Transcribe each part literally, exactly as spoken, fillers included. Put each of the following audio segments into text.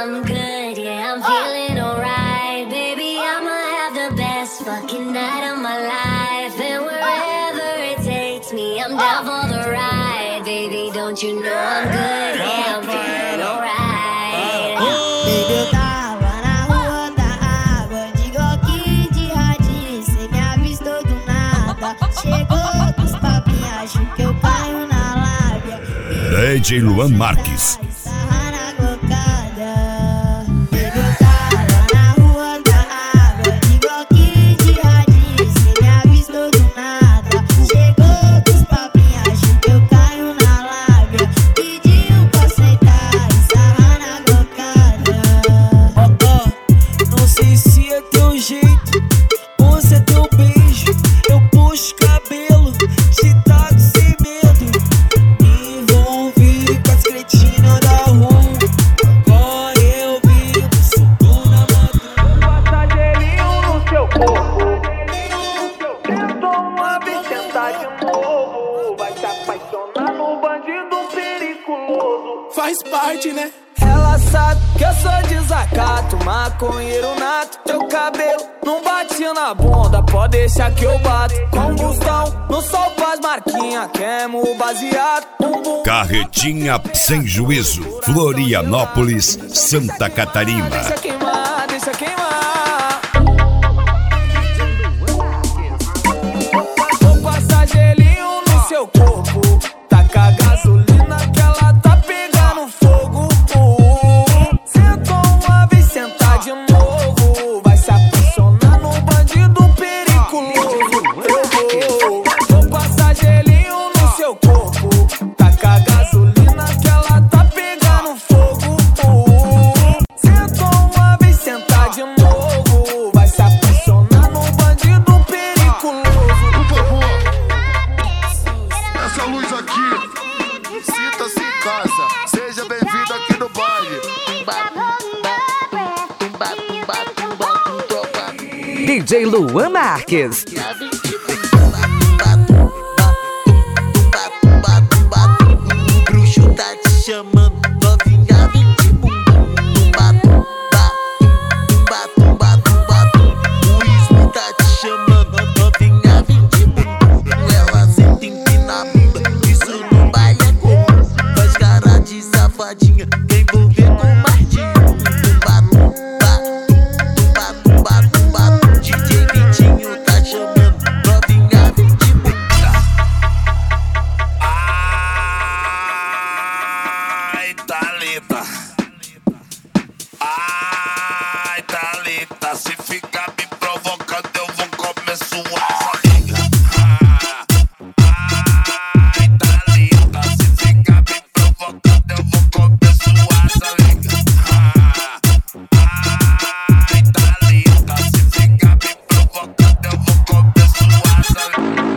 I'm good, yeah, I'm feeling alright. Baby, I'ma have the best fucking night of my life. And wherever it takes me, I'm down for the ride. Baby, don't you know I'm good, yeah, I'm feeling alright. Baby, eu tava na rua da água, de Glock de radinho, cê me avistou do nada. Chegou dos papinhos, acho que eu caio na lábia. D J Luan Marques. Faz parte, né? Ela sabe que eu sou desacato, maconheiro nato. Teu cabelo não bate na bunda, pode deixar que eu bato. Combustão, no sol faz marquinha, queimo o baseado. Carretinha sem juízo, Florianópolis, Santa Catarina. Deixa queimar, deixa queimar. Vou passar gelinho no seu corpo, taca gasolina que ela tá pegando fogo. Sentou uma vez, sentar de novo, vai se apaixonar no bandido periculoso. Eu vou, vou passar gelinho no seu corpo, taca gasolina que ela tá pegando fogo. Sentou uma vez, sentar de novo, vai se apaixonar no bandido periculoso. Por favor, essa luz aqui, sinta-se em casa, seja bem-vindo aqui no baile. D J Luan Marques. O bruxo tá te chamando, novinha, vem de bumbum. Tumba, tumba, tumba, tumba, tumba, tumba. O Ismo tá te chamando, novinha, vem de bumbum. Ela senta empina a bunda, isso não baile é comum. Faz cara de safadinha, quer envolver com mais de um. Tumba, tumba, tumba, tumba, tumba, tumba. D J Vitinho tá chamando, novinha, vem de bumbum. Ai, Thalita. Ai, Thalita. Se ficar me provocando, eu vou comer sua liga. Ai, Thalita. Se ficar me provocando, eu vou comer sua liga. Ai, Thalita. Se ficar me provocando, eu vou comer sua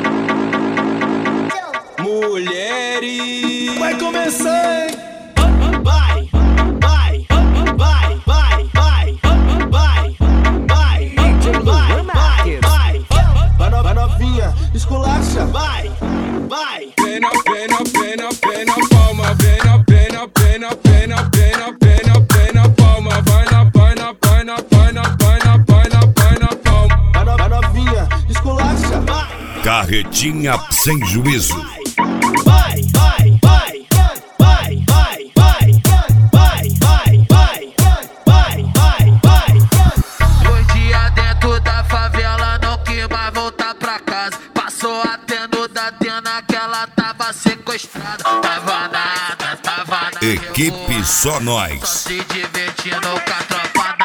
liga. Mulheres, vai começar, hein? Vai, vai, vai, vai, vai, vai, vai, vai, vai, vai. Vai, no, vai novinha, esculacha. Vai, vai. Pena, pena, pena, pena, palma. Pena, pena, pena, pena, pena, pena, pena, palma. Vai na, vai na, vai na, vai na, vai na, vai na, vai na, palma. Vai, no, vai novinha, esculacha. Carretinha sem juízo. Vai, vai, vai, vai, vai, vai, vai, vai, vai, vai, vai, vai. Dois dias dentro da favela, não quis mais voltar pra casa. Passou até no da Atena que ela tava sequestrada. Tava nada, tava nada. Equipe Só Nós. Se divertindo com a tropa